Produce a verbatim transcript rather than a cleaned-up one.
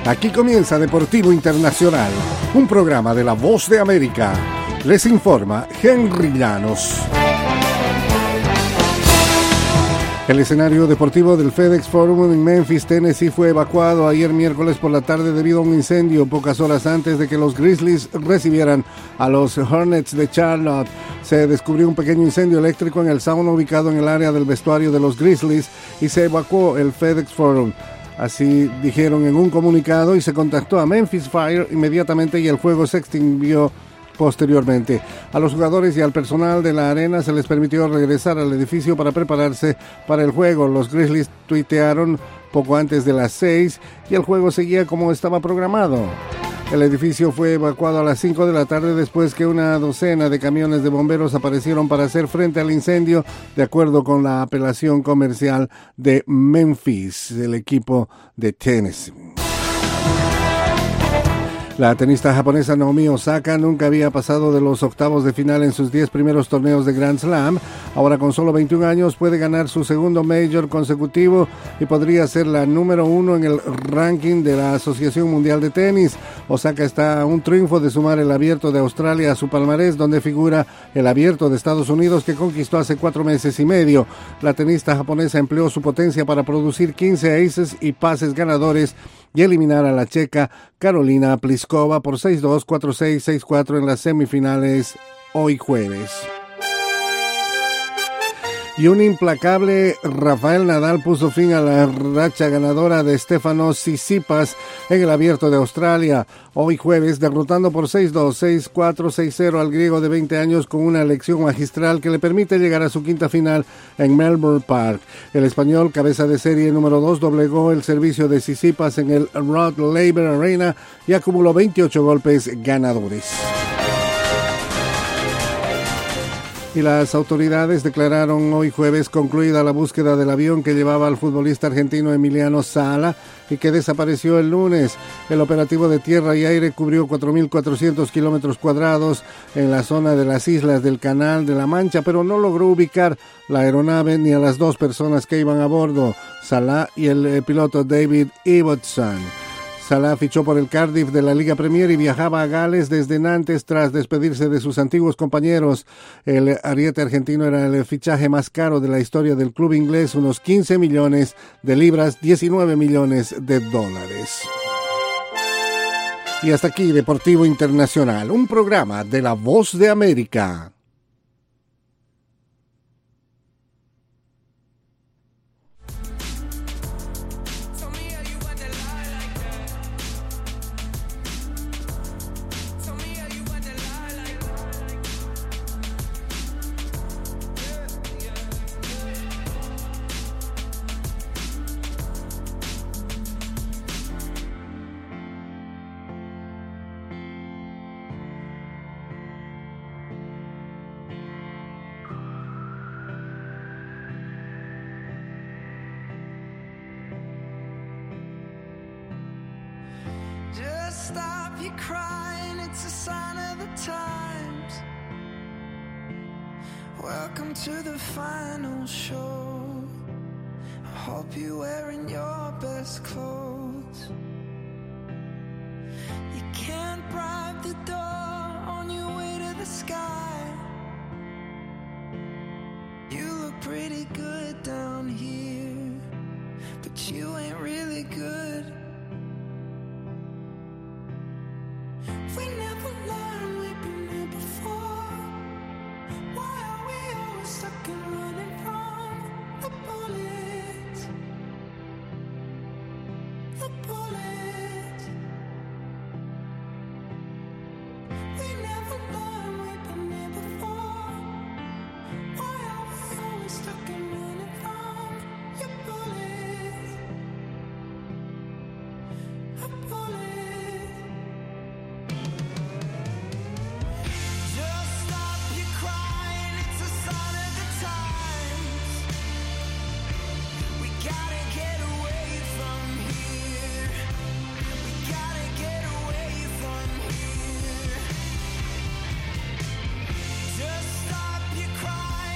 Aquí comienza Deportivo Internacional, un programa de La Voz de América. Les informa Henry Llanos. El escenario deportivo del FedEx Forum en Memphis, Tennessee, fue evacuado ayer miércoles por la tarde debido a un incendio pocas horas antes de que los Grizzlies recibieran a los Hornets de Charlotte. Se descubrió un pequeño incendio eléctrico en el sauna ubicado en el área del vestuario de los Grizzlies y se evacuó el FedEx Forum. Así dijeron en un comunicado, y se contactó a Memphis Fire inmediatamente y el fuego se extinguió posteriormente. A los jugadores y al personal de la arena se les permitió regresar al edificio para prepararse para el juego. Los Grizzlies tuitearon poco antes de las seis y el juego seguía como estaba programado. El edificio fue evacuado a las cinco de la tarde después que una docena de camiones de bomberos aparecieron para hacer frente al incendio, de acuerdo con la apelación comercial de Memphis, el equipo de Tennessee. La tenista japonesa Naomi Osaka nunca había pasado de los octavos de final en sus diez primeros torneos de Grand Slam. Ahora, con solo veintiún años, puede ganar su segundo major consecutivo y podría ser la número uno en el ranking de la Asociación Mundial de Tenis. Osaka está a un triunfo de sumar el Abierto de Australia a su palmarés, donde figura el Abierto de Estados Unidos, que conquistó hace cuatro meses y medio. La tenista japonesa empleó su potencia para producir quince aces y pases ganadores y eliminar a la checa Carolina Pliskova por seis dos, cuatro seis, seis cuatro en las semifinales hoy jueves. Y un implacable Rafael Nadal puso fin a la racha ganadora de Stefanos Tsitsipas en el Abierto de Australia hoy jueves, derrotando por seis dos, seis cuatro, seis cero al griego de veinte años con una elección magistral que le permite llegar a su quinta final en Melbourne Park. El español, cabeza de serie número dos, doblegó el servicio de Tsitsipas en el Rod Laver Arena y acumuló veintiocho golpes ganadores. Y las autoridades declararon hoy jueves concluida la búsqueda del avión que llevaba al futbolista argentino Emiliano Sala y que desapareció el lunes. El operativo de tierra y aire cubrió cuatro mil cuatrocientos kilómetros cuadrados en la zona de las islas del Canal de la Mancha, pero no logró ubicar la aeronave ni a las dos personas que iban a bordo, Salah y el eh, piloto David Ibbotson. Salah fichó por el Cardiff de la Liga Premier y viajaba a Gales desde Nantes tras despedirse de sus antiguos compañeros. El ariete argentino era el fichaje más caro de la historia del club inglés, unos quince millones de libras, diecinueve millones de dólares. Y hasta aquí Deportivo Internacional, un programa de La Voz de América. Stop your crying, it's a sign of the times. Welcome to the final show. I hope you're wearing your best clothes. You can't bribe the door on your way to the sky. You look pretty good down here, but you ain't really good. We never learned, we've been here before. Why are we always stuck and running from the bullets? The bullets. We never learned, we've been here before. Why